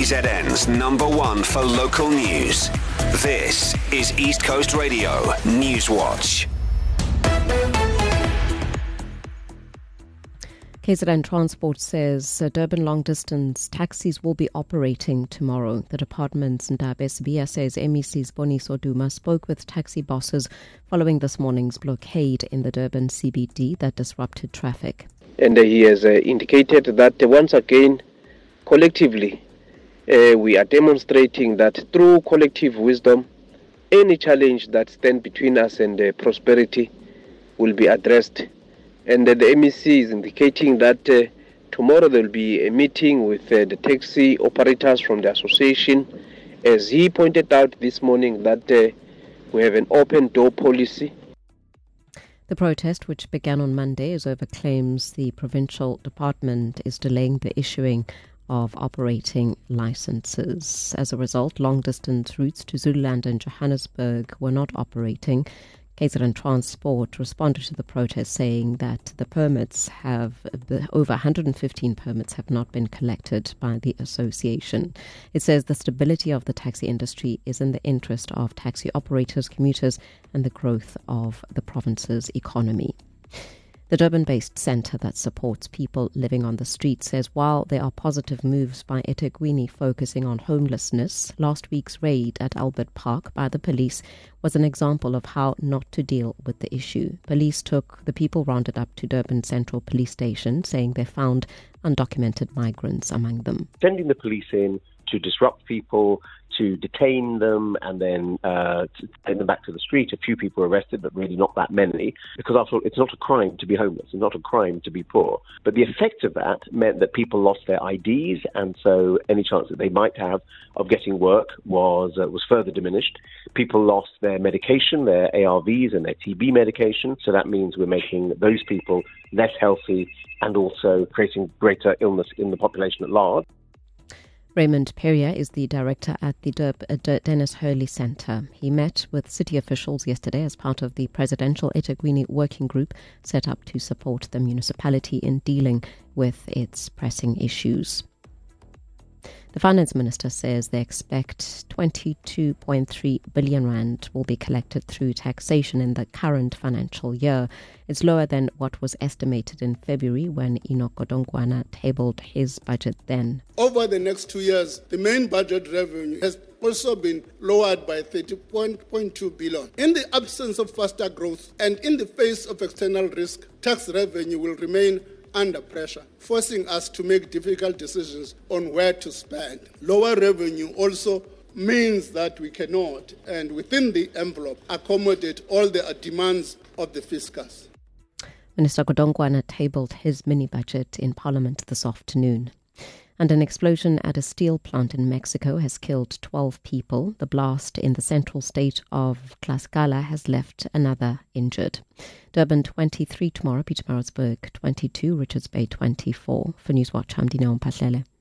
KZN's #1 for local news. This is East Coast Radio News Watch. KZN Transport says Durban long-distance taxis will be operating tomorrow. The department's Ndaba Sibiya says MEC's Boniso Duma spoke with taxi bosses following this morning's blockade in the Durban CBD that disrupted traffic. And he has indicated that once again, collectively, we are demonstrating that through collective wisdom, any challenge that stands between us and prosperity will be addressed. And the MEC is indicating that tomorrow there will be a meeting with the taxi operators from the association. As he pointed out this morning that we have an open door policy. The protest, which began on Monday, is over claims the provincial department is delaying the issuing of operating licenses. As a result, long-distance routes to Zululand and Johannesburg were not operating. KZN Transport responded to the protest saying that the permits over 115 permits have not been collected by the association. It says the stability of the taxi industry is in the interest of taxi operators, commuters, and the growth of the province's economy. The Durban-based centre that supports people living on the street says while there are positive moves by eThekwini focusing on homelessness, last week's raid at Albert Park by the police was an example of how not to deal with the issue. Police took the people rounded up to Durban Central Police Station, saying they found undocumented migrants among them. Sending the police in to disrupt people, to detain them, and then to take them back to the street. A few people were arrested, but really not that many, because after all, it's not a crime to be homeless. It's not a crime to be poor. But the effect of that meant that people lost their IDs, and so any chance that they might have of getting work was further diminished. People lost their medication, their ARVs and their TB medication, so that means we're making those people less healthy and also creating greater illness in the population at large. Raymond Perrier is the director at the Dennis Hurley Centre. He met with city officials yesterday as part of the presidential eThekwini working group set up to support the municipality in dealing with its pressing issues. The finance minister says they expect 22.3 billion rand will be collected through taxation in the current financial year. It's lower than what was estimated in February when Enoch Godongwana tabled his budget then. Over the next 2 years, the main budget revenue has also been lowered by 30.2 billion. In the absence of faster growth and in the face of external risk, tax revenue will remain under pressure, forcing us to make difficult decisions on where to spend. Lower revenue also means that we cannot, and within the envelope, accommodate all the demands of the fiscus. Minister Godongwana tabled his mini-budget in Parliament this afternoon. And an explosion at a steel plant in Mexico has killed 12 people. The blast in the central state of Tlaxcala has left another injured. Durban 23 tomorrow, Pietermaritzburg 22, Richards Bay 24. For Newswatch, I'm Dina Mpahlele.